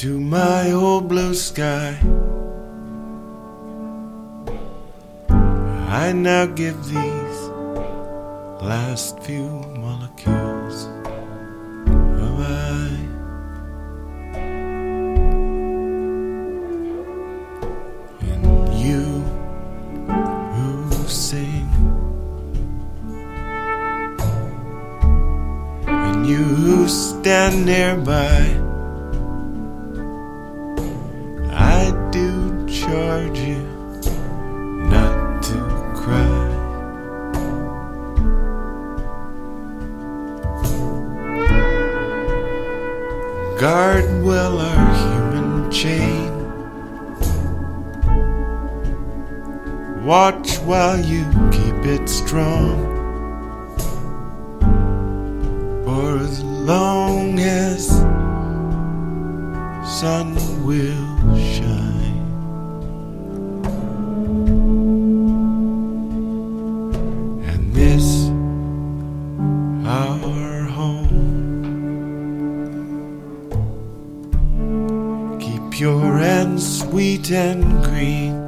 to my old blue sky. I now give these last few molecules of I. And you who sing, and you who stand nearby, I do charge you not to cry. Guard well our human chain. Watch while you keep it strong. For as long as sun will shine, and this our home, keep pure and sweet and green.